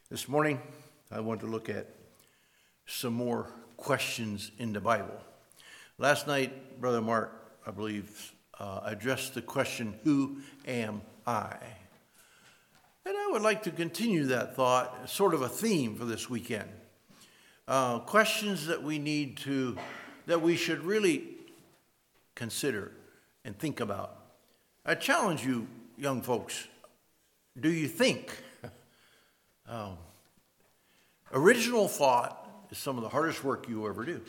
This morning, I want to look at some more questions in the Bible. Last night, Brother Mark, I believe, addressed the question, who am I? And I would like to continue that thought, sort of a theme for this weekend. Questions that we should really consider and think about. I challenge you, young folks, do you think? Original thought is some of the hardest work you ever do.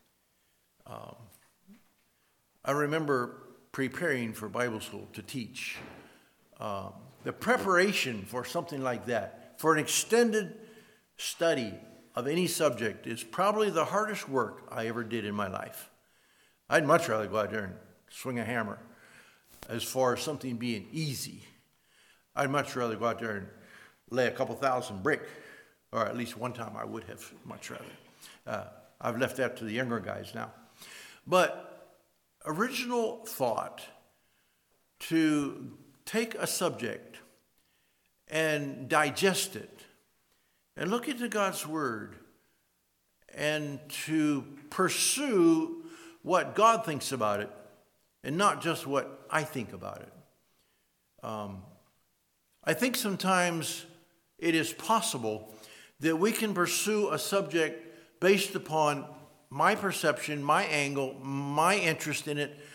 I remember preparing for Bible school to teach. The preparation for something like that, for an extended study of any subject, is probably the hardest work I ever did in my life. I'd much rather go out there and swing a hammer as far as something being easy. I'd much rather go out there and lay a couple thousand brick, or at least one time I would have much rather. I've left that to the younger guys now. But original thought to take a subject and digest it and look into God's Word and to pursue what God thinks about it and not just what I think about it. I think sometimes it is possible that we can pursue a subject based upon my perception, my angle, my interest in it,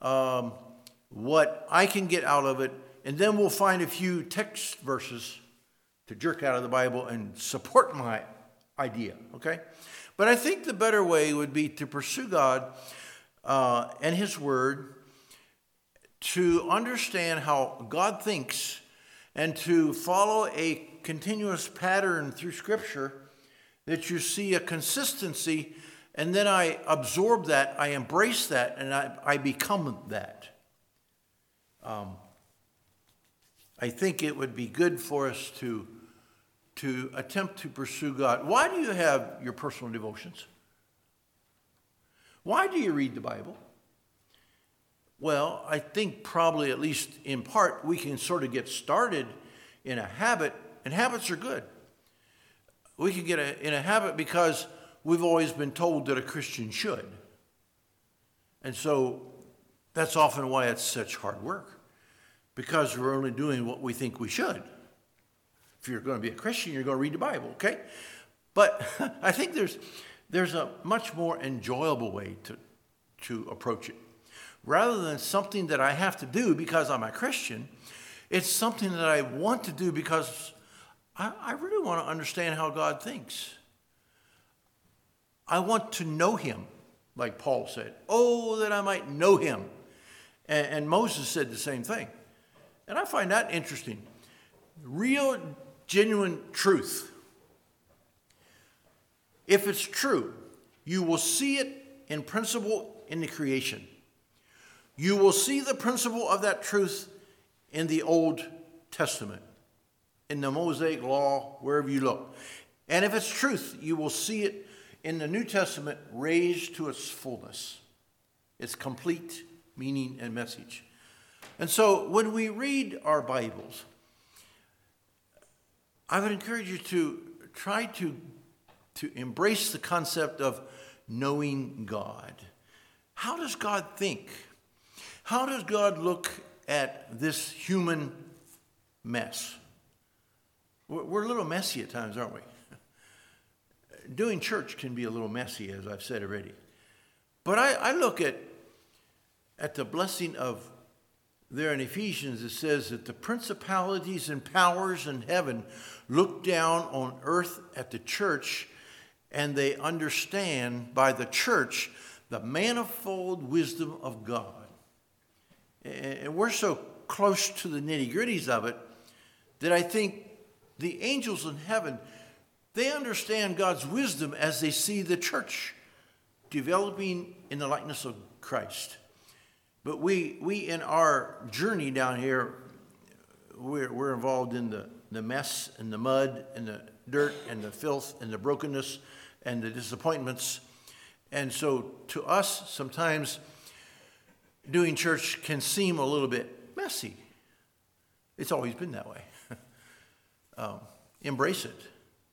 what I can get out of it, and then we'll find a few text verses to jerk out of the Bible and support my idea, okay? But I think the better way would be to pursue God and His Word, to understand how God thinks, and to follow a continuous pattern through Scripture, that you see a consistency, and then I absorb that, I embrace that, and I become that. I think it would be good for us to attempt to pursue God. Why do you have your personal devotions? Why do you read the Bible? Well, I think probably, at least in part, we can sort of get started in a habit, and habits are good. We can get in a habit because we've always been told that a Christian should. And so that's often why it's such hard work, because we're only doing what we think we should. If you're going to be a Christian, you're going to read the Bible, okay? But I think there's a much more enjoyable way to approach it. Rather than something that I have to do because I'm a Christian, it's something that I want to do because I really want to understand how God thinks. I want to know Him, like Paul said. Oh, that I might know Him. And Moses said the same thing. And I find that interesting. Real, genuine truth. If it's true, you will see it in principle in the creation. You will see the principle of that truth in the Old Testament, in the Mosaic Law, wherever you look. And if it's truth, you will see it in the New Testament raised to its fullness, its complete meaning and message. And so when we read our Bibles, I would encourage you to try to embrace the concept of knowing God. How does God think? How does God look at this human mess? We're a little messy at times, aren't we? Doing church can be a little messy, as I've said already. But I look at the blessing of there in Ephesians. It says that the principalities and powers in heaven look down on earth at the church, and they understand by the church the manifold wisdom of God. And we're so close to the nitty-gritties of it that I think the angels in heaven, they understand God's wisdom as they see the church developing in the likeness of Christ. But we in our journey down here, we're involved in the mess and the mud and the dirt and the filth and the brokenness and the disappointments. And so to us, sometimes doing church can seem a little bit messy. It's always been that way. Embrace it.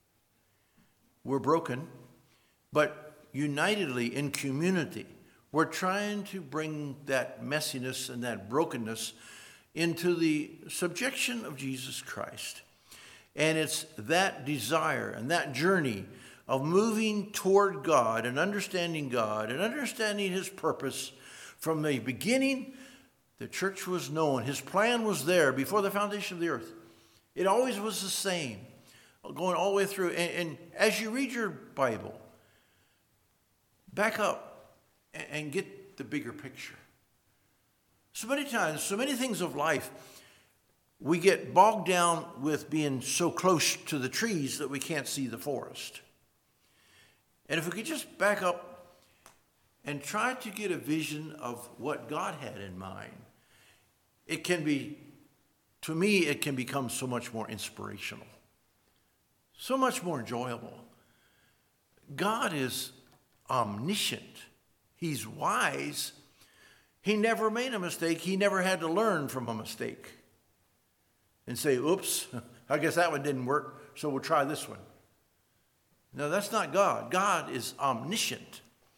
we're broken, but unitedly in community, we're trying to bring that messiness and that brokenness into the subjection of Jesus Christ. And it's that desire and that journey of moving toward God and understanding His purpose. From the beginning, the church was known. His plan was there before the foundation of the earth. It always was the same, going all the way through. And as you read your Bible, back up and get the bigger picture. So many times, so many things of life, we get bogged down with being so close to the trees that we can't see the forest. And if we could just back up and try to get a vision of what God had in mind, it can be, to me, it can become so much more inspirational, so much more enjoyable. God is omniscient. He's wise. He never made a mistake. He never had to learn from a mistake and say, oops, I guess that one didn't work, so we'll try this one. No, that's not God. God is omniscient.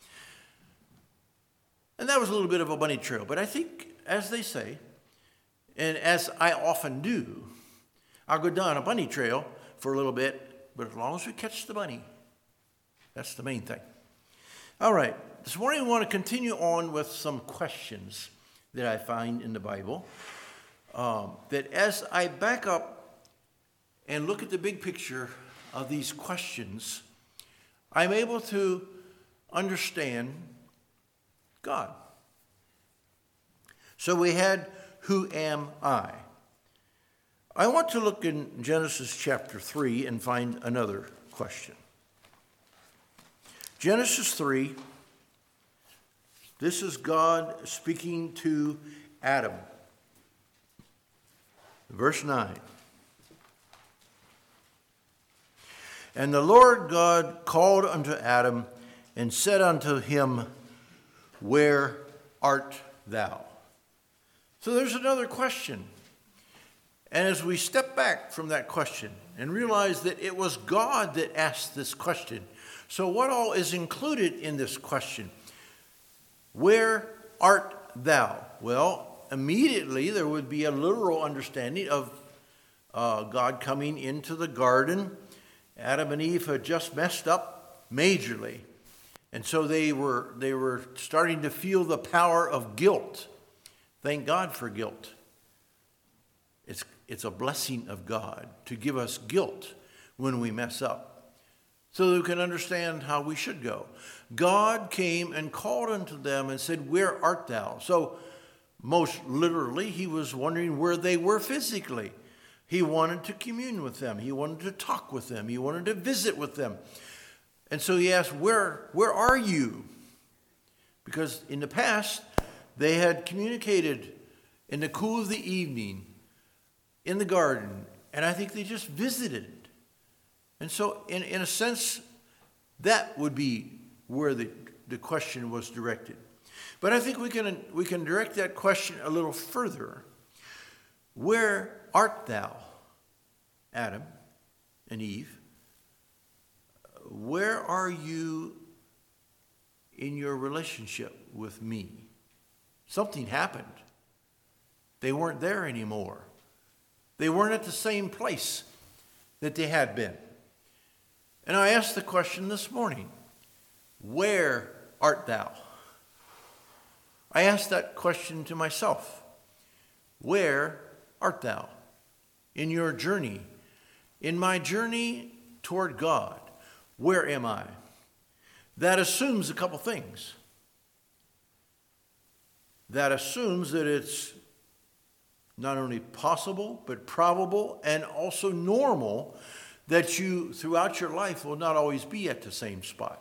And that was a little bit of a bunny trail. But I think, as they say, and as I often do, I'll go down a bunny trail for a little bit, but as long as we catch the bunny, that's the main thing. All right, this morning we want to continue on with some questions that I find in the Bible. That as I back up and look at the big picture of these questions, I'm able to understand God. So we had, who am I? I want to look in Genesis chapter 3 and find another question. Genesis 3, this is God speaking to Adam. Verse 9. And the Lord God called unto Adam and said unto him, where art thou? So there's another question. And as we step back from that question and realize that it was God that asked this question, so what all is included in this question? Where art thou? Well, immediately there would be a literal understanding of God coming into the garden. Adam and Eve had just messed up majorly. And so they were starting to feel the power of guilt. Thank God for guilt. It's a blessing of God to give us guilt when we mess up, so that we can understand how we should go. God came and called unto them and said, where art thou? So most literally, he was wondering where they were physically. He wanted to commune with them. He wanted to talk with them. He wanted to visit with them. And so he asked, where are you? Because in the past, they had communicated in the cool of the evening in the garden. And I think they just visited. And so in a sense, that would be where the question was directed. But I think we can direct that question a little further. Where art thou, Adam and Eve? Where are you in your relationship with me? Something happened. They weren't there anymore. They weren't at the same place that they had been. And I asked the question this morning, where art thou? I asked that question to myself. Where art thou in your journey? In my journey toward God, where am I? That assumes a couple things. That assumes that it's not only possible, but probable and also normal that you, throughout your life, will not always be at the same spot.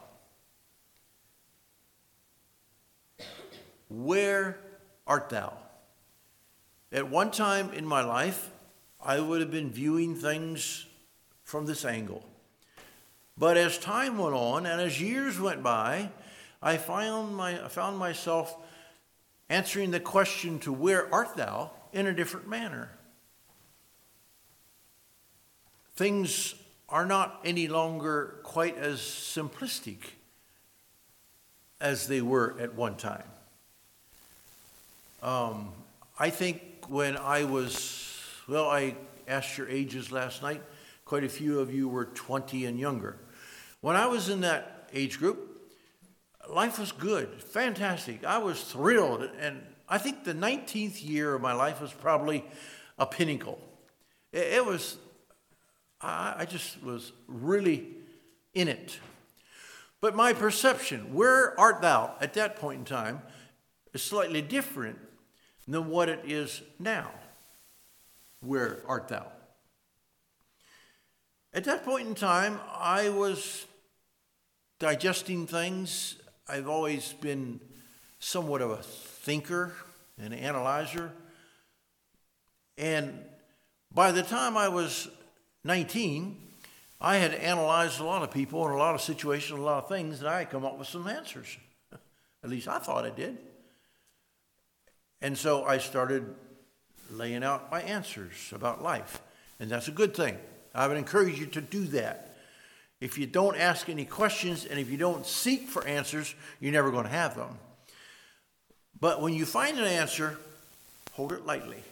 Where art thou? At one time in my life, I would have been viewing things from this angle. But as time went on and as years went by, I found myself answering the question to where art thou in a different manner. Things are not any longer quite as simplistic as they were at one time. I think when I asked your ages last night. Quite a few of you were 20 and younger. When I was in that age group, life was good, fantastic. I was thrilled, and I think the 19th year of my life was probably a pinnacle. I just was really in it. But my perception, where art thou at that point in time, is slightly different than what it is now. Where art thou? At that point in time, I was digesting things. I've always been somewhat of a thinker, an analyzer. And by the time I was 19, I had analyzed a lot of people and a lot of situations, a lot of things, and I had come up with some answers. At least I thought I did. And so I started laying out my answers about life. And that's a good thing. I would encourage you to do that. If you don't ask any questions and if you don't seek for answers, you're never going to have them. But when you find an answer, hold it lightly.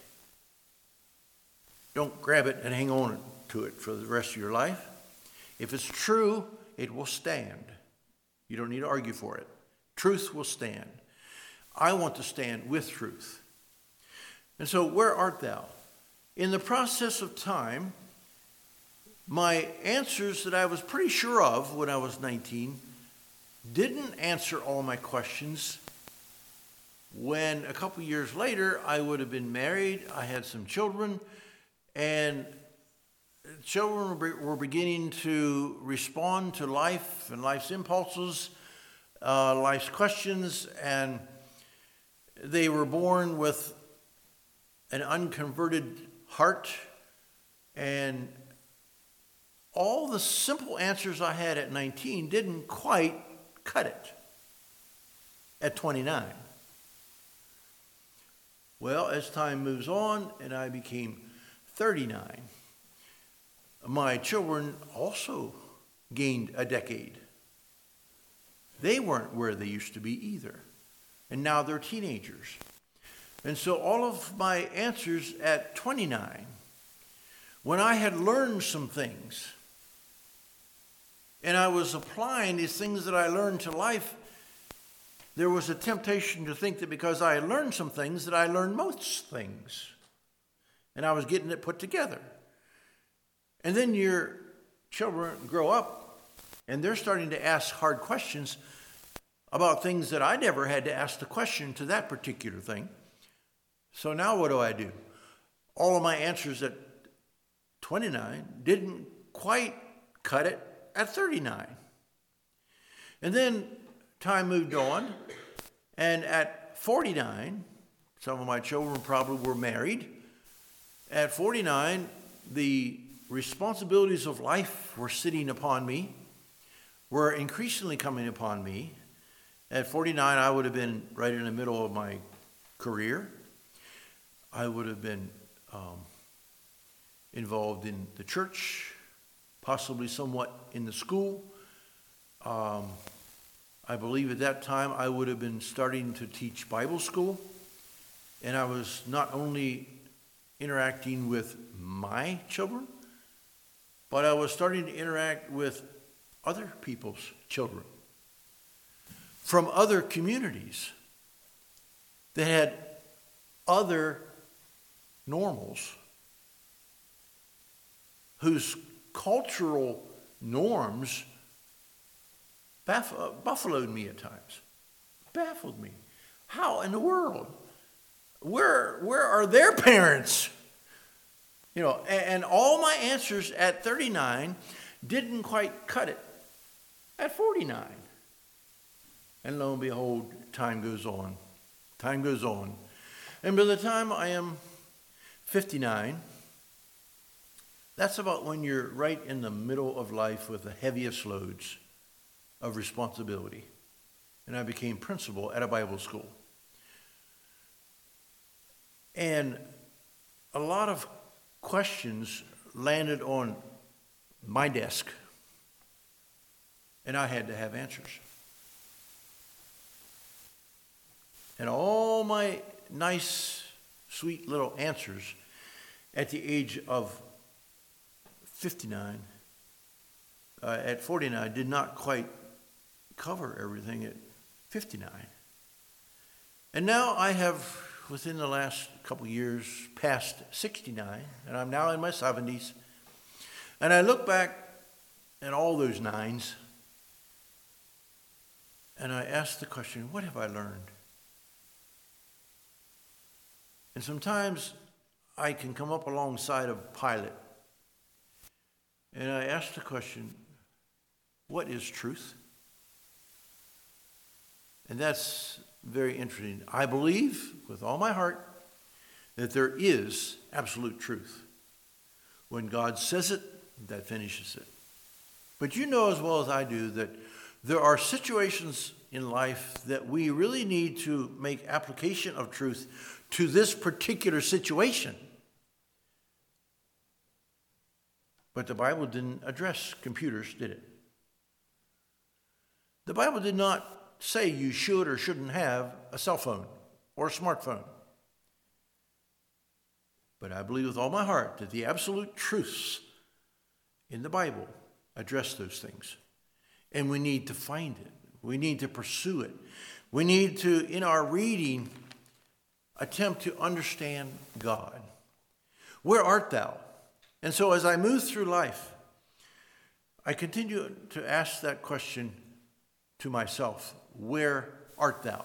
Don't grab it and hang on to it for the rest of your life. If it's true, it will stand. You don't need to argue for it. Truth will stand. I want to stand with truth. And so, where art thou? In the process of time, my answers that I was pretty sure of when I was 19 didn't answer all my questions. When a couple years later, I would have been married, I had some children, and children were beginning to respond to life and life's impulses, life's questions, and they were born with an unconverted heart, and all the simple answers I had at 19 didn't quite cut it at 29. Well, as time moves on and I became 39, my children also gained a decade. They weren't where they used to be either. And now they're teenagers. And so all of my answers at 29, when I had learned some things, and I was applying these things that I learned to life, there was a temptation to think that because I had learned some things, that I learned most things. And I was getting it put together. And then your children grow up, and they're starting to ask hard questions about things that I never had to ask the question to that particular thing. So now what do? All of my answers at 29 didn't quite cut it at 39. And then time moved on, and at 49, some of my children probably were married. At 49, the responsibilities of life were sitting upon me, were increasingly coming upon me. At 49, I would have been right in the middle of my career. I would have been involved in the church, possibly somewhat in the school. I believe at that time I would have been starting to teach Bible school. And I was not only interacting with my children, but I was starting to interact with other people's children from other communities that had other normals, whose cultural norms buffaloed me at times, baffled me. How in the world? Where are their parents? You know, and all my answers at 39 didn't quite cut it at 49. And lo and behold, time goes on. Time goes on. And by the time I am 59, that's about when you're right in the middle of life with the heaviest loads of responsibility. And I became principal at a Bible school. And a lot of questions landed on my desk, and I had to have answers. And all my nice, sweet little answers at the age of 59, at 49, did not quite cover everything at 59. And now I have, within the last couple years, passed 69, and I'm now in my 70s. And I look back at all those nines, and I ask the question, what have I learned? And sometimes I can come up alongside of Pilate, and I ask the question, what is truth? And that's very interesting. I believe with all my heart that there is absolute truth. When God says it, that finishes it. But you know as well as I do that there are situations in life that we really need to make application of truth to this particular situation. But the Bible didn't address computers, did it? The Bible did not say you should or shouldn't have a cell phone or a smartphone. But I believe with all my heart that the absolute truths in the Bible address those things. And we need to find it. We need to pursue it. We need to, in our reading, attempt to understand God. Where art thou? And so as I move through life, I continue to ask that question to myself. Where art thou?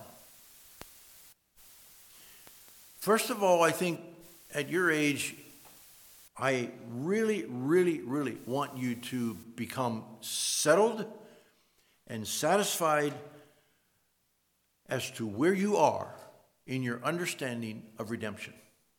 First of all, I think at your age, I really, really, really want you to become settled and satisfied as to where you are in your understanding of redemption.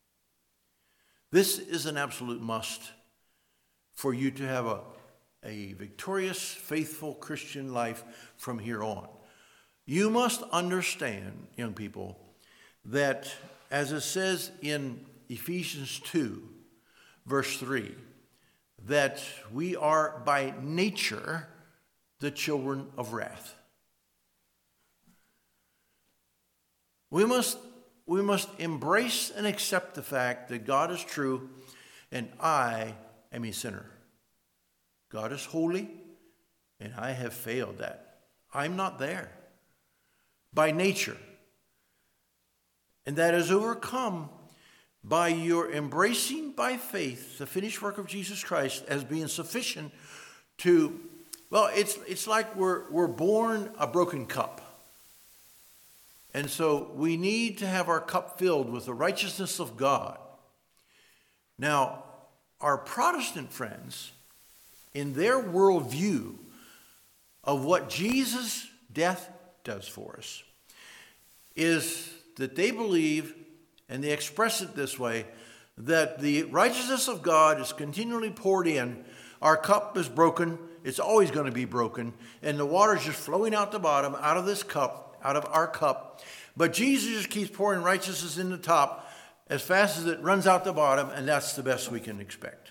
This is an absolute must for you to have a victorious, faithful Christian life from here on. You must understand, young people, that as it says in Ephesians 2, verse 3, that we are by nature the children of wrath. We must embrace and accept the fact that God is true and I am a sinner. God is holy and I have failed that. I'm not there by nature. And that is overcome by your embracing by faith the finished work of Jesus Christ as being sufficient to, well, it's like we're born a broken cup. And so we need to have our cup filled with the righteousness of God. Now, our Protestant friends, in their worldview of what Jesus' death does for us, is that they believe, and they express it this way, that the righteousness of God is continually poured in. Our cup is broken. It's always going to be broken. And the water is just flowing out the bottom, out of this cup, out of our cup. But Jesus just keeps pouring righteousness in the top as fast as it runs out the bottom, and that's the best we can expect.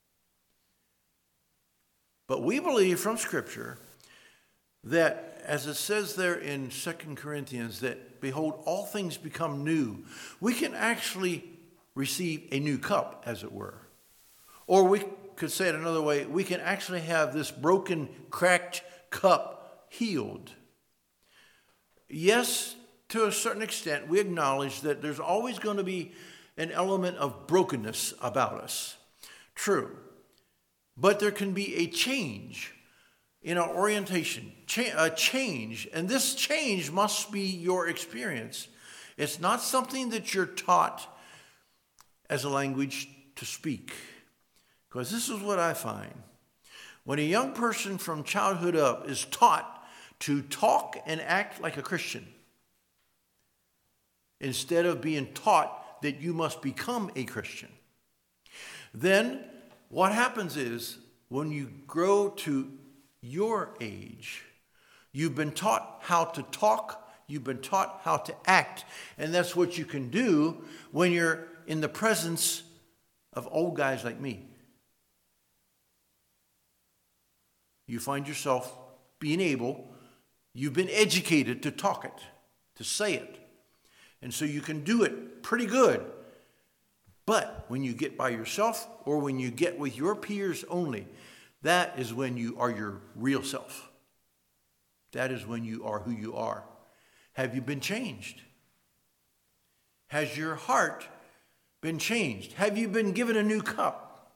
But we believe from Scripture that, as it says there in 2 Corinthians, that, behold, all things become new. We can actually receive a new cup, as it were. Or we could say it another way, we can actually have this broken, cracked cup healed. Yes, to a certain extent, we acknowledge that there's always going to be an element of brokenness about us. True. But there can be a change in our orientation, a change, and this change must be your experience. It's not something that you're taught as a language to speak. Because this is what I find. When a young person from childhood up is taught to talk and act like a Christian, instead of being taught that you must become a Christian, then what happens is when you grow to your age, you've been taught how to talk, you've been taught how to act, and that's what you can do when you're in the presence of old guys like me. You find yourself being able, you've been educated to talk it, to say it. And so you can do it pretty good. But when you get by yourself or when you get with your peers only, that is when you are your real self. That is when you are who you are. Have you been changed? Has your heart been changed? Have you been given a new cup?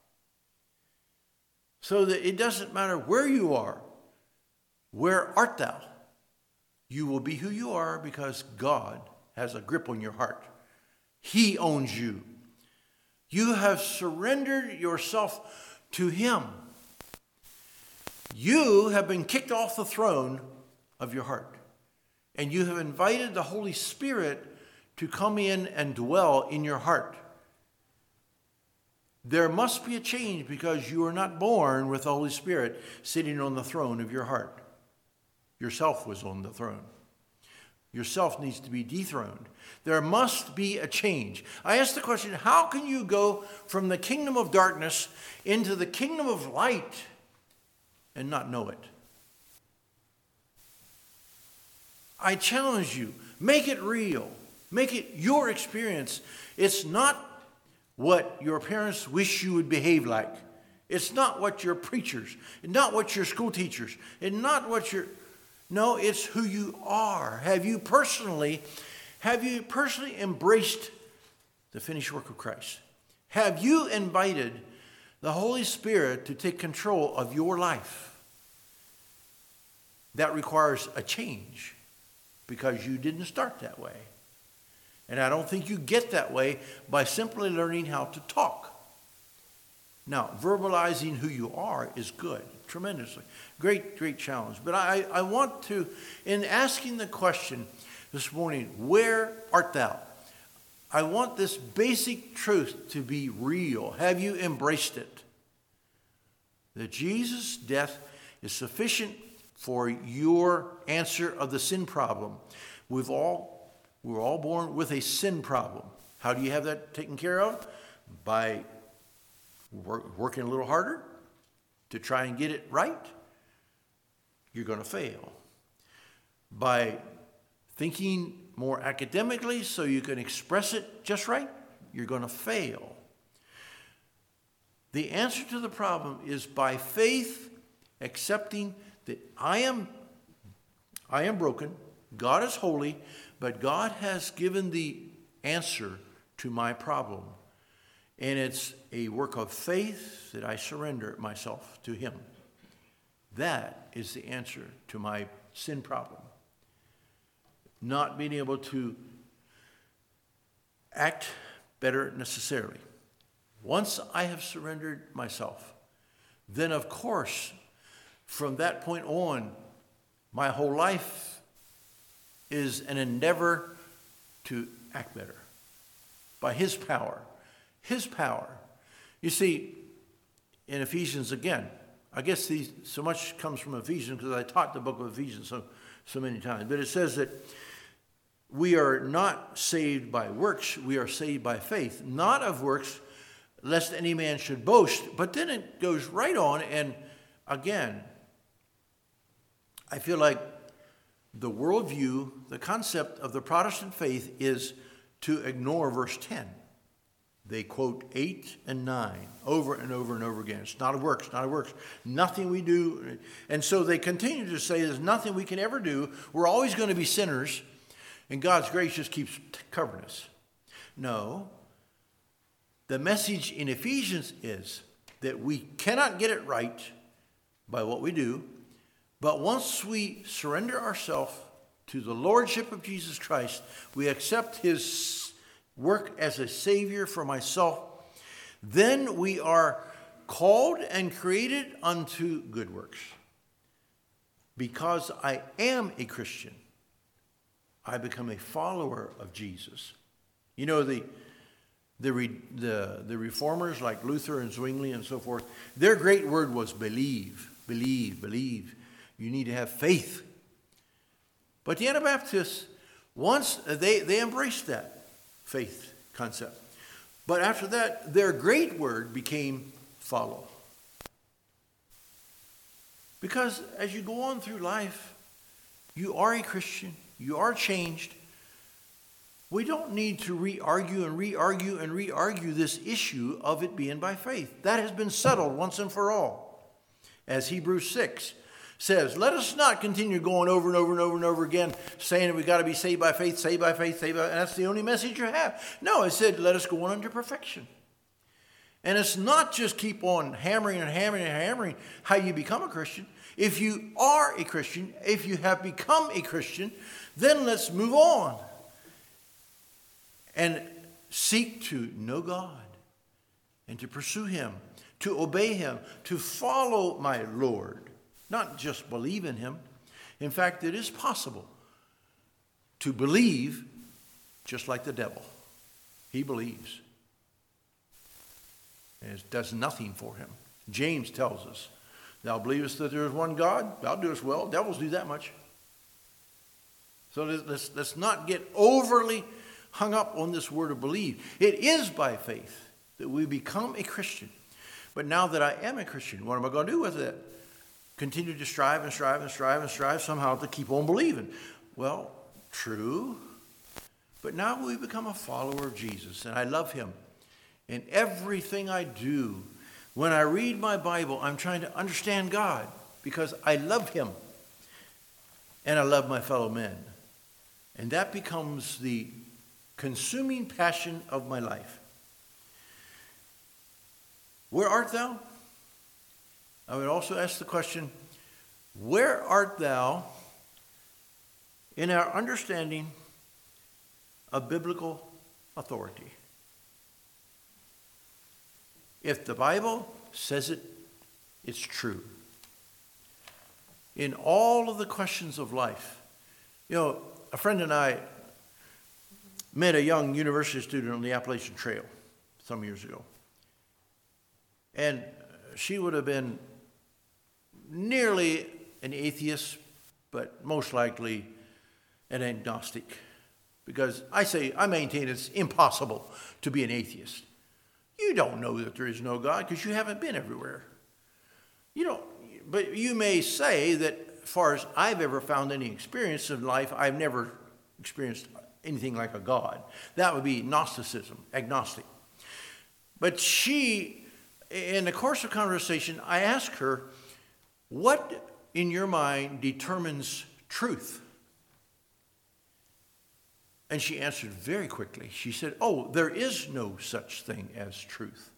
So that it doesn't matter where you are. Where art thou? You will be who you are because God has a grip on your heart. He owns you. You have surrendered yourself to him. You have been kicked off the throne of your heart. And you have invited the Holy Spirit to come in and dwell in your heart. There must be a change because you are not born with the Holy Spirit sitting on the throne of your heart. Yourself was on the throne. Yourself needs to be dethroned. There must be a change. I ask the question, how can you go from the kingdom of darkness into the kingdom of light and not know it? I challenge you, make it real. Make it your experience. It's not what your parents wish you would behave like. It's not what your preachers, not what your school teachers, and not what your... No, it's who you are. Have you personally embraced the finished work of Christ? Have you invited the Holy Spirit to take control of your life? That requires a change because you didn't start that way. And I don't think you get that way by simply learning how to talk. Now, verbalizing who you are is good, tremendously. Great challenge. But I want to, in asking the question this morning, where art thou? I want this basic truth to be real. Have you embraced it? That Jesus' death is sufficient for your answer of the sin problem. We're all born with a sin problem. How do you have that taken care of? By working a little harder to try and get it right. You're going to fail. By thinking more academically so you can express it just right, you're going to fail. The answer to the problem is by faith, accepting that I am broken, God is holy, but God has given the answer to my problem. And it's a work of faith that I surrender myself to him. That is the answer to my sin problem. Not being able to act better necessarily. Once I have surrendered myself, then of course, from that point on, my whole life is an endeavor to act better by his power. His power. You see, in Ephesians again, I guess so much comes from Ephesians because I taught the book of Ephesians so many times. But it says that we are not saved by works, we are saved by faith, not of works, lest any man should boast. But then it goes right on, and again, I feel like the worldview, the concept of the Protestant faith is to ignore verse 10. They quote 8 and 9 over and over and over again. It's not of works, not of works. Nothing we do. And so they continue to say there's nothing we can ever do. We're always going to be sinners. And God's grace just keeps covering us. No. The message in Ephesians is that we cannot get it right by what we do. But once we surrender ourselves to the Lordship of Jesus Christ, we accept his work as a Savior for myself, then we are called and created unto good works. Because I am a Christian, I become a follower of Jesus. You know, the reformers like Luther and Zwingli and so forth, their great word was believe, believe, believe. You need to have faith. But the Anabaptists, once they embraced that faith concept. But after that, their great word became follow. Because as you go on through life, you are a Christian. You are changed. We don't need to re-argue and re-argue and re-argue this issue of it being by faith. That has been settled once and for all. As Hebrews 6 says, let us not continue going over and over and over and over again, saying that we've got to be saved by faith, saved by faith, saved by faith, and that's the only message you have. No, it said, let us go on unto perfection. And it's not just keep on hammering and hammering and hammering how you become a Christian. If you are a Christian, if you have become a Christian, then let's move on and seek to know God and to pursue him, to obey him, to follow my Lord, not just believe in him. In fact, it is possible to believe just like the devil. He believes. And it does nothing for him. James tells us, thou believest that there is one God, thou doest well. Devils do that much. So let's not get overly hung up on this word of believe. It is by faith that we become a Christian. But now that I am a Christian, what am I going to do with it? Continue to strive and strive and strive and strive somehow to keep on believing. Well, true. But now we become a follower of Jesus, and I love him. In everything I do, when I read my Bible, I'm trying to understand God because I love him and I love my fellow men. And that becomes the consuming passion of my life. Where art thou? I would also ask the question, where art thou in our understanding of biblical authority? If the Bible says it, it's true. In all of the questions of life, a friend and I met a young university student on the Appalachian Trail some years ago. And she would have been nearly an atheist, but most likely an agnostic. Because I maintain it's impossible to be an atheist. You don't know that there is no God because you haven't been everywhere. But you may say that as far as I've ever found any experience in life, I've never experienced anything like a God. That would be Gnosticism, agnostic. But she, in the course of conversation, I asked her, what in your mind determines truth? And she answered very quickly. She said, there is no such thing as truth.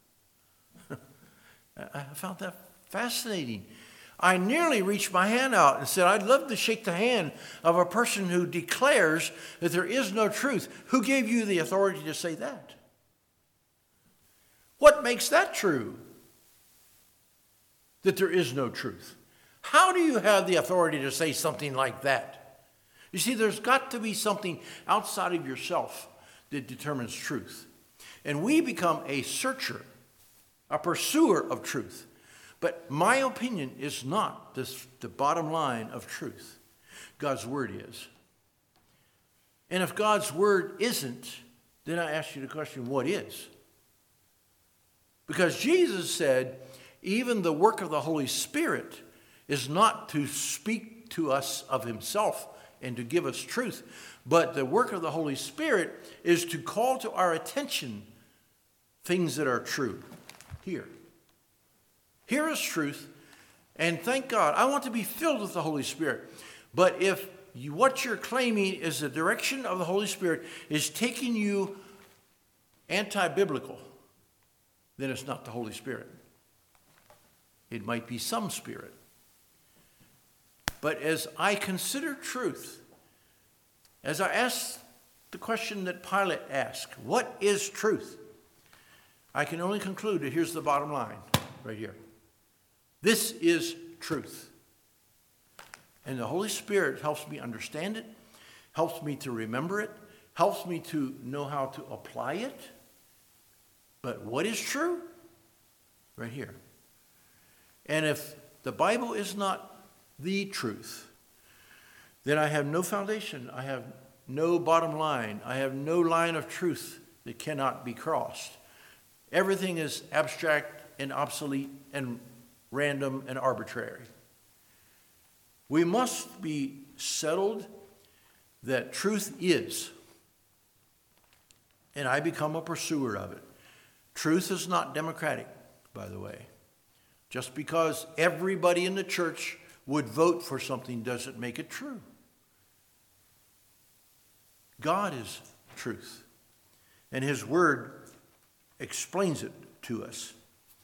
I found that fascinating. I nearly reached my hand out and said, I'd love to shake the hand of a person who declares that there is no truth. Who gave you the authority to say that? What makes that true? That there is no truth. How do you have the authority to say something like that? You see, there's got to be something outside of yourself that determines truth. And we become a searcher, a pursuer of truth. But my opinion is not the bottom line of truth. God's word is. And if God's word isn't, then I ask you the question, what is? Because Jesus said, even the work of the Holy Spirit is not to speak to us of himself and to give us truth, but the work of the Holy Spirit is to call to our attention things that are true. Here is truth, and thank God. I want to be filled with the Holy Spirit. But if what you're claiming is the direction of the Holy Spirit is taking you anti-biblical, then it's not the Holy Spirit. It might be some spirit. But as I consider truth, as I ask the question that Pilate asked, what is truth? I can only conclude that here's the bottom line right here. This is truth. And the Holy Spirit helps me understand it, helps me to remember it, helps me to know how to apply it. But what is true? Right here. And if the Bible is not the truth, then I have no foundation. I have no bottom line. I have no line of truth that cannot be crossed. Everything is abstract and obsolete and random and arbitrary. We must be settled that truth is, and I become a pursuer of it. Truth is not democratic, by the way. Just because everybody in the church would vote for something doesn't make it true. God is truth, and his word explains it to us.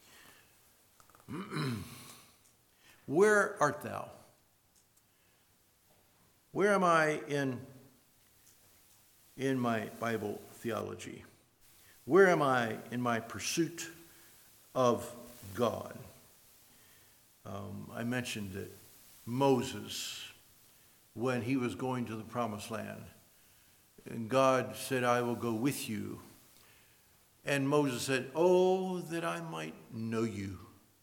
Where art thou? Where am I in my Bible theology? Where am I in my pursuit of God? I mentioned that Moses, when he was going to the promised land, and God said, I will go with you. And Moses said, oh, that I might know you.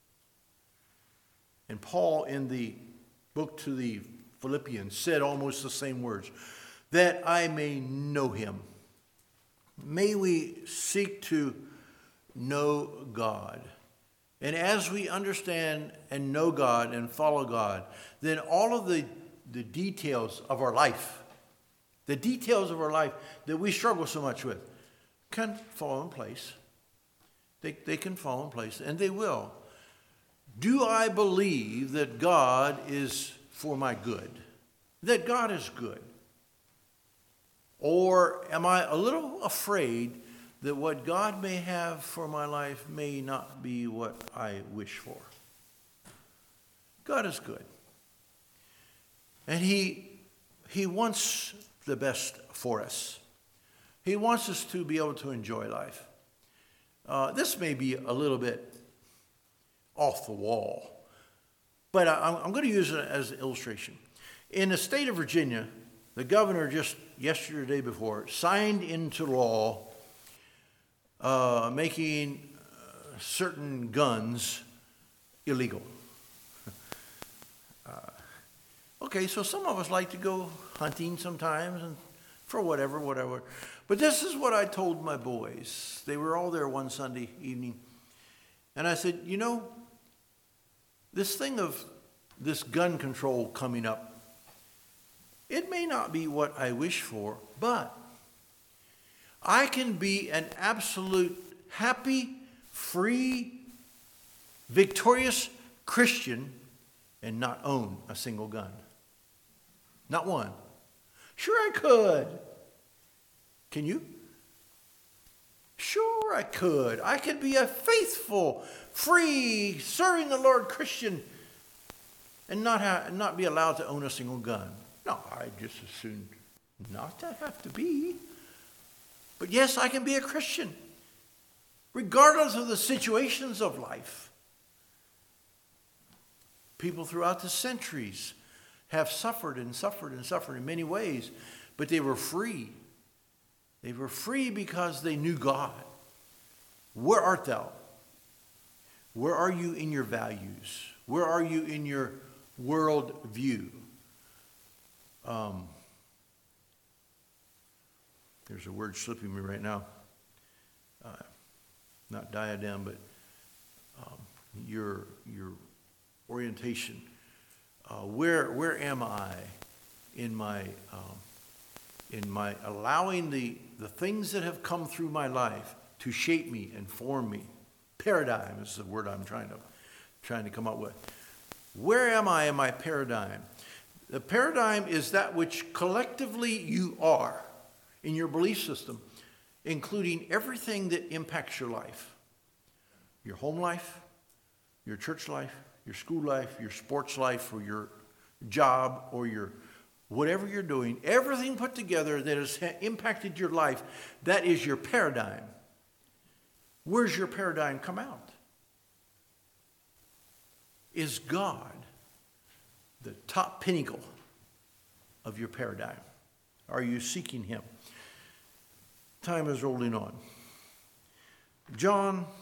And Paul, in the book to the Philippians, said almost the same words, that I may know him. May we seek to know God. And as we understand and know God and follow God, then all of the details of our life, the details of our life that we struggle so much with, can fall in place. They can fall in place, and they will. Do I believe that God is for my good? That God is good? Or am I a little afraid that what God may have for my life may not be what I wish for? God is good. And he wants the best for us. He wants us to be able to enjoy life. This may be a little bit off the wall, but I'm going to use it as an illustration. In the state of Virginia, the governor just yesterday or the day before signed into law making certain guns illegal. Okay, so some of us like to go hunting sometimes and for whatever. But this is what I told my boys. They were all there one Sunday evening. And I said, you know, this thing of this gun control coming up, it may not be what I wish for, but I can be an absolute happy, free, victorious Christian and not own a single gun. Not one. Sure I could. Can you? Sure I could. I could be a faithful, free, serving the Lord Christian and not be allowed to own a single gun. No, I just as soon not to have to be. But yes, I can be a Christian, regardless of the situations of life. People throughout the centuries have suffered in many ways, but they were free. They were free because they knew God. Where art thou? Where are you in your values? Where are you in your world view? There's a word slipping me right now. Not diadem, but your orientation. Where am I in my allowing the things that have come through my life to shape me and form me? Paradigm is the word I'm trying to come up with. Where am I in my paradigm? The paradigm is that which collectively you are in your belief system, including everything that impacts your life. Your home life, your church life, your school life, your sports life, or your job, or your whatever you're doing, everything put together that has impacted your life, that is your paradigm. Where's your paradigm come out? Is God the top pinnacle of your paradigm? Are you seeking him? Time is rolling on. John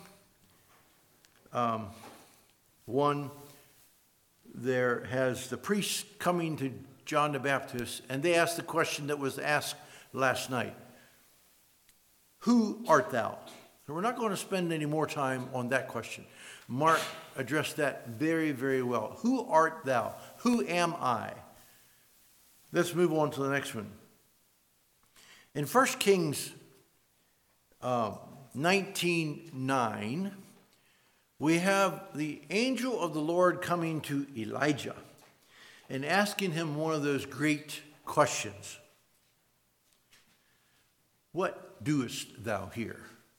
1, there has the priest coming to John the Baptist, and they asked the question that was asked last night. Who art thou? So we're not going to spend any more time on that question. Mark addressed that very, very well. Who art thou? Who am I? Let's move on to the next one. In 1 Kings 19:9, we have the angel of the Lord coming to Elijah and asking him one of those great questions. What doest thou here?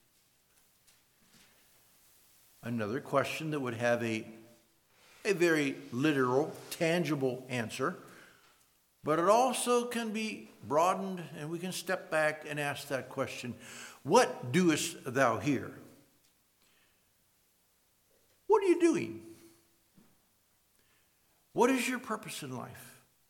Another question that would have a very literal, tangible answer, but it also can be broadened, and we can step back and ask that question, what doest thou here? What are you doing? What is your purpose in life?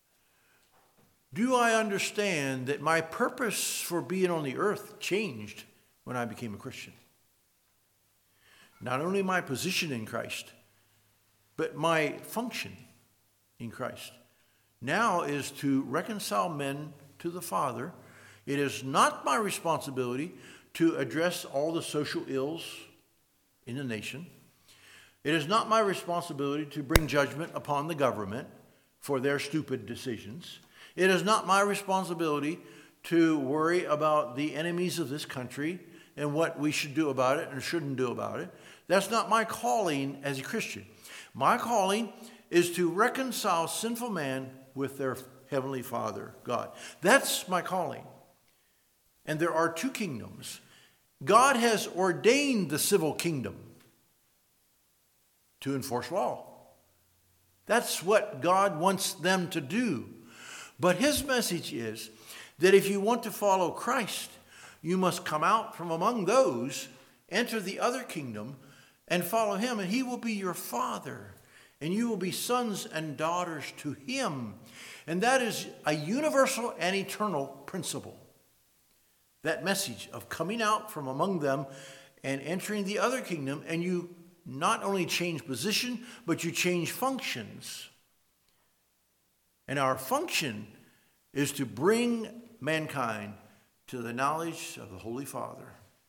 Do I understand that my purpose for being on the earth changed when I became a Christian? Not only my position in Christ, but my function in Christ now is to reconcile men to the Father. It is not my responsibility to address all the social ills in the nation. It is not my responsibility to bring judgment upon the government for their stupid decisions. It is not my responsibility to worry about the enemies of this country and what we should do about it and shouldn't do about it. That's not my calling as a Christian. My calling is to reconcile sinful man with their Heavenly Father, God. That's my calling. And there are two kingdoms. God has ordained the civil kingdom to enforce law. That's what God wants them to do. But his message is that if you want to follow Christ, you must come out from among those, enter the other kingdom, and follow him, and he will be your father, and you will be sons and daughters to him. And that is a universal and eternal principle. That message of coming out from among them and entering the other kingdom, and you not only change position, but you change functions. And our function is to bring mankind to the knowledge of the Holy Father.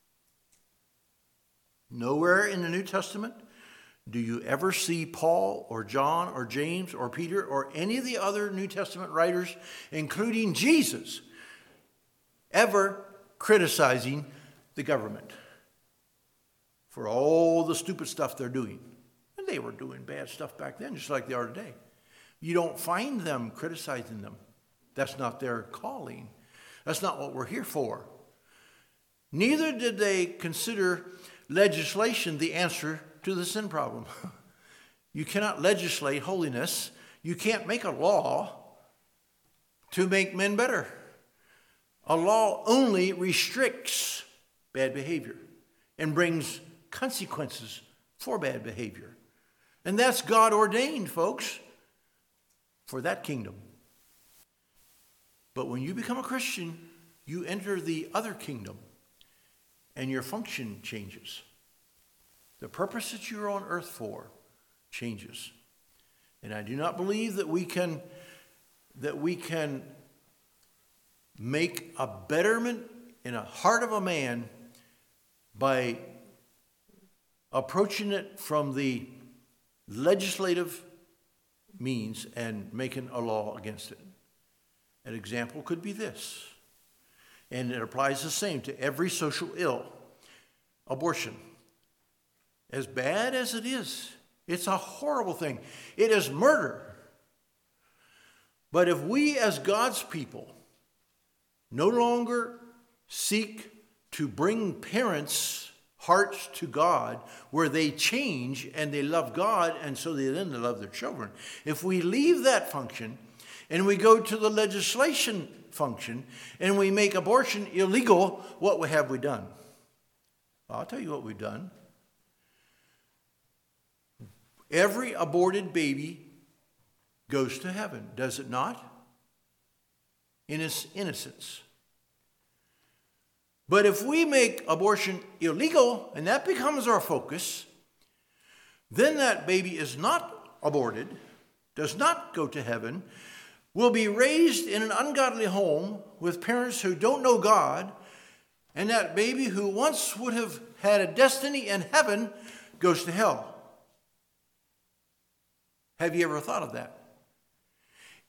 Nowhere in the New Testament do you ever see Paul or John or James or Peter or any of the other New Testament writers, including Jesus, ever criticizing the government for all the stupid stuff they're doing. And they were doing bad stuff back then, just like they are today. You don't find them criticizing them. That's not their calling. That's not what we're here for. Neither did they consider legislation the answer to the sin problem. You cannot legislate holiness. You can't make a law to make men better. A law only restricts bad behavior and brings consequences for bad behavior. And that's God ordained, folks, for that kingdom. But when you become a Christian, you enter the other kingdom, and your function changes. The purpose that you're on earth for changes. And I do not believe that we can make a betterment in the heart of a man by approaching it from the legislative means and making a law against it. An example could be this, and it applies the same to every social ill. Abortion. As bad as it is, it's a horrible thing. It is murder. But if we as God's people no longer seek to bring parents' hearts to God, where they change and they love God, and so they love their children. If we leave that function and we go to the legislation function and we make abortion illegal, what have we done? I'll tell you what we've done. Every aborted baby goes to heaven, does it not? In its innocence. But if we make abortion illegal, and that becomes our focus, then that baby is not aborted, does not go to heaven, will be raised in an ungodly home with parents who don't know God, and that baby who once would have had a destiny in heaven goes to hell. Have you ever thought of that?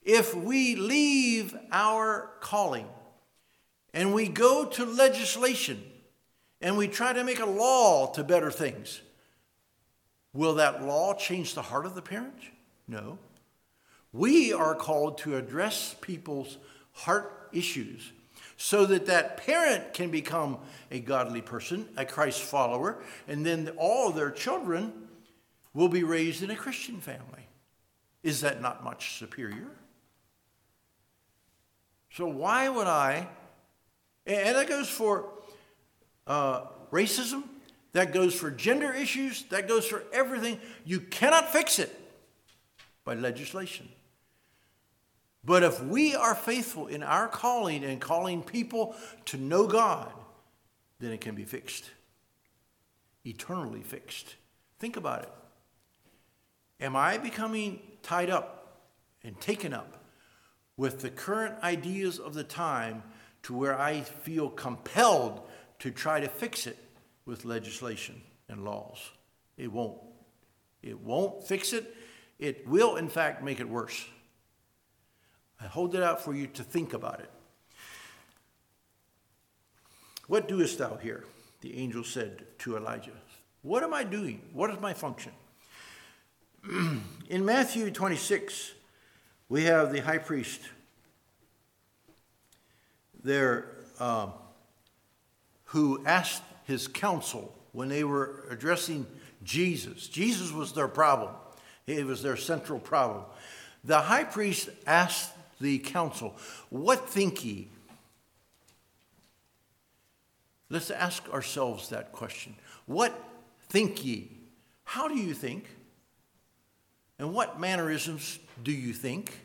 if we leave our calling and we go to legislation and we try to make a law to better things, will that law change the heart of the parent? No. We are called to address people's heart issues so that that parent can become a godly person, a Christ follower, and then all their children will be raised in a Christian family. Is that not much superior? So why would I, and that goes for racism, that goes for gender issues, that goes for everything. You cannot fix it by legislation. But if we are faithful in our calling and calling people to know God, then it can be fixed. Eternally fixed. Think about it. Am I becoming tied up and taken up with the current ideas of the time to where I feel compelled to try to fix it with legislation and laws? It won't. It won't fix it. It will, in fact, make it worse. I hold it out for you to think about it. What doest thou here? The angel said to Elijah. What am I doing? What is my function? In Matthew 26, we have the high priest there who asked his council when they were addressing Jesus. Jesus was their problem. It was their central problem. The high priest asked the council, what think ye? Let's ask ourselves that question. What think ye? How do you think? And what mannerisms do you think?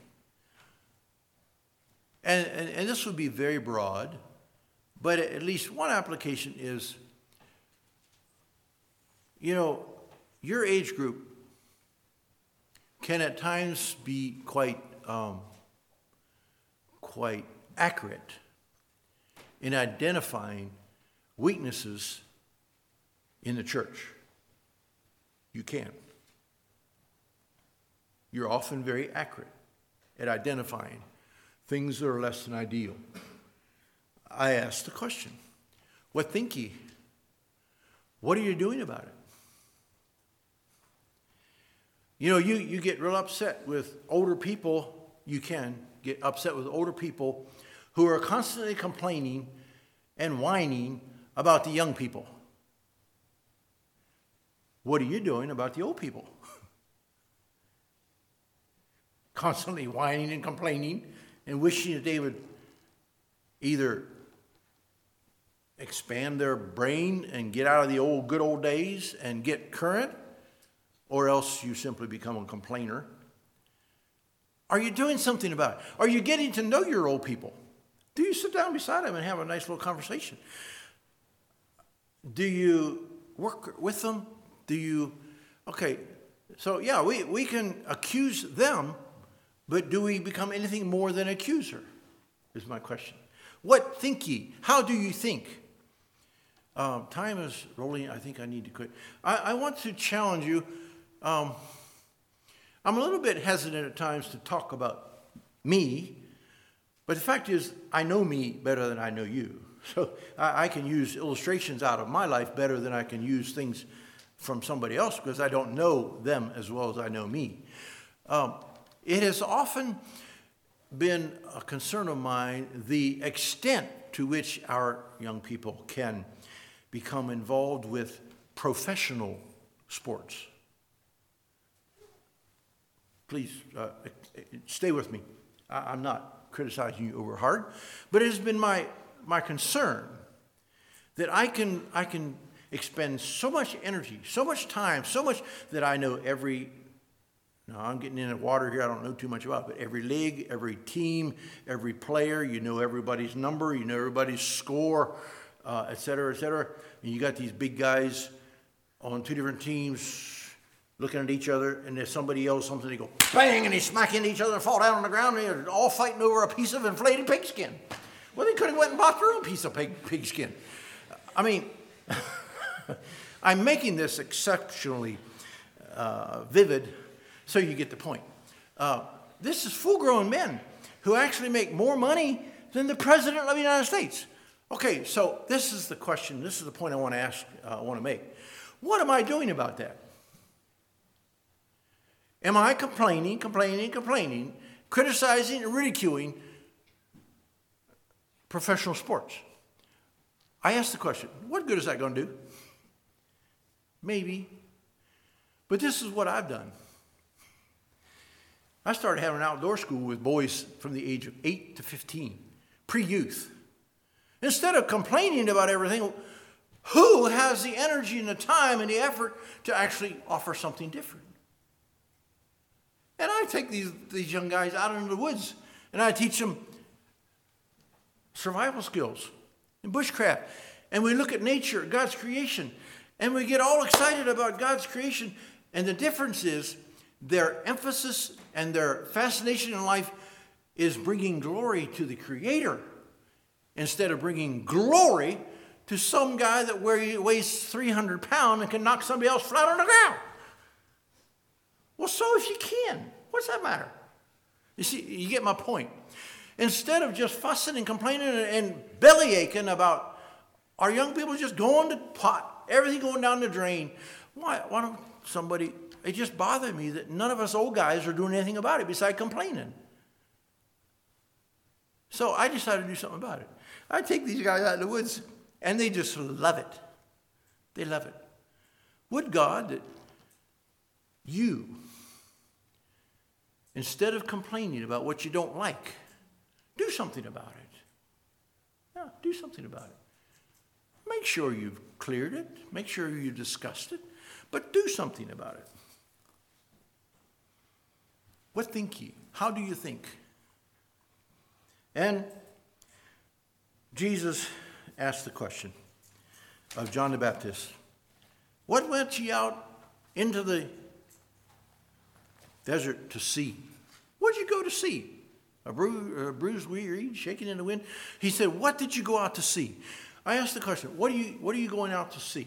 And this would be very broad, but at least one application is, your age group can at times be quite accurate in identifying weaknesses in the church. You can. You're often very accurate at identifying things that are less than ideal. I asked the question, what think ye? What are you doing about it? You get real upset with older people. You can get upset with older people who are constantly complaining and whining about the young people. What are you doing about the old people? Constantly whining and complaining and wishing that they would either expand their brain and get out of the good old days and get current, or else you simply become a complainer. Are you doing something about it? Are you getting to know your old people? Do you sit down beside them and have a nice little conversation? Do you work with them? Okay, so yeah, we can accuse them, but do we become anything more than accuser, is my question. What think ye? How do you think? Time is rolling. I think I need to quit. I want to challenge you. I'm a little bit hesitant at times to talk about me, but the fact is I know me better than I know you. So I can use illustrations out of my life better than I can use things from somebody else because I don't know them as well as I know me. It has often been a concern of mine the extent to which our young people can become involved with professional sports. Please stay with me. I'm not criticizing you over hard, but it has been my concern that I can expend so much energy, so much time, so much that I know now I'm getting in the water here, I don't know too much about it, but every league, every team, every player, you know everybody's number, you know everybody's score, et cetera, et cetera. And you got these big guys on two different teams looking at each other, and there's somebody yells something, they go bang, and they smack into each other and fall down on the ground, and they're all fighting over a piece of inflated pigskin. Well, they could have went and bought their own piece of pigskin. I mean, I'm making this exceptionally vivid so you get the point. this is full-grown men who actually make more money than the President of the United States. Okay, so this is the question. This is the point I want to make. What am I doing about that? Am I complaining, criticizing and ridiculing professional sports? I ask the question, what good is that going to do? Maybe. But this is what I've done. I started having an outdoor school with boys from the age of 8 to 15, pre-youth. Instead of complaining about everything, who has the energy and the time and the effort to actually offer something different? And I take these young guys out into the woods, and I teach them survival skills and bushcraft. And we look at nature, God's creation, and we get all excited about God's creation. And the difference is their emphasis and their fascination in life is bringing glory to the Creator instead of bringing glory to some guy that weighs 300 pounds and can knock somebody else flat on the ground. Well, so if you can, what's that matter? You see, you get my point. Instead of just fussing and complaining and belly aching about our young people just going to pot, everything going down the drain, why don't somebody, it just bothered me that none of us old guys are doing anything about it besides complaining. So I decided to do something about it. I take these guys out in the woods, and they just love it. They love it. Would God that you, instead of complaining about what you don't like, do something about it. Yeah, do something about it. Make sure you've cleared it. Make sure you've discussed it. But do something about it. What think ye? How do you think? And Jesus asked the question of John the Baptist, what went ye out into the desert to see? What did you go to see? A bruised reed shaking in the wind? He said, what did you go out to see? I asked the question, what are you going out to see?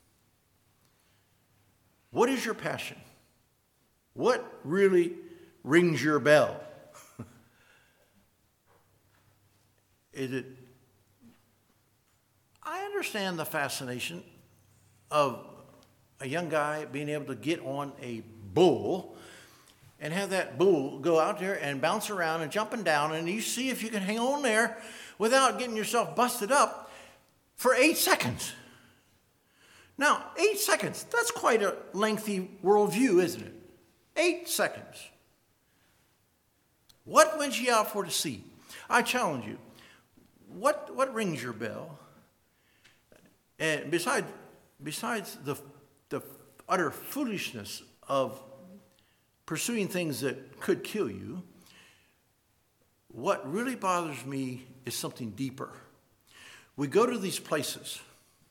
What is your passion? What really rings your bell? Is it? I understand the fascination of a young guy being able to get on a bull and have that bull go out there and bounce around and jumping down, and you see if you can hang on there without getting yourself busted up for 8 seconds. Now, 8 seconds, that's quite a lengthy worldview, isn't it? 8 seconds. What went ye out for to see? I challenge you. What rings your bell? And besides the utter foolishness of pursuing things that could kill you, what really bothers me is something deeper. We go to these places,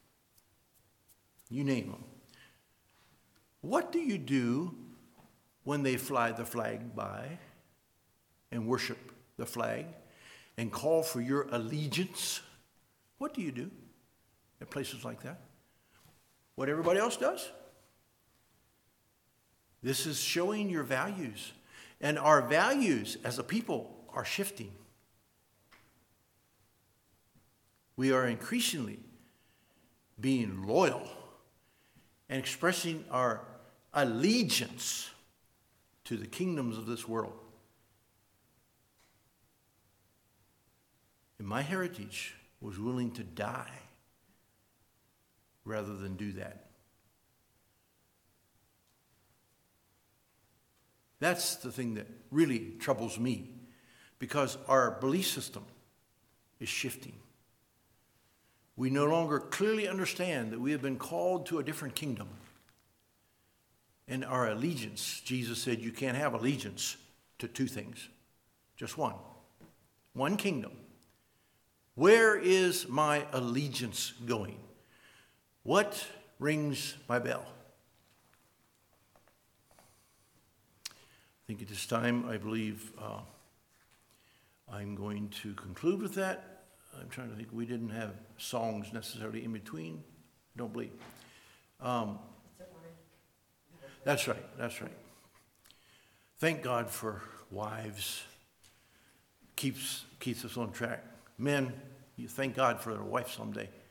you name them. What do you do when they fly the flag by and worship the flag and call for your allegiance? What do you do at places like that? What everybody else does? This is showing your values. And our values as a people are shifting. We are increasingly being loyal and expressing our allegiance to the kingdoms of this world. And my heritage was willing to die rather than do that. That's the thing that really troubles me, because our belief system is shifting. We no longer clearly understand that we have been called to a different kingdom. And our allegiance, Jesus said you can't have allegiance to two things, just one. One kingdom. Where is my allegiance going? What rings my bell? I think at this time, I believe I'm going to conclude with that. I'm trying to think. We didn't have songs necessarily in between. I don't believe. That's right. Thank God for wives keeps us on track. Men, you thank God for a wife someday.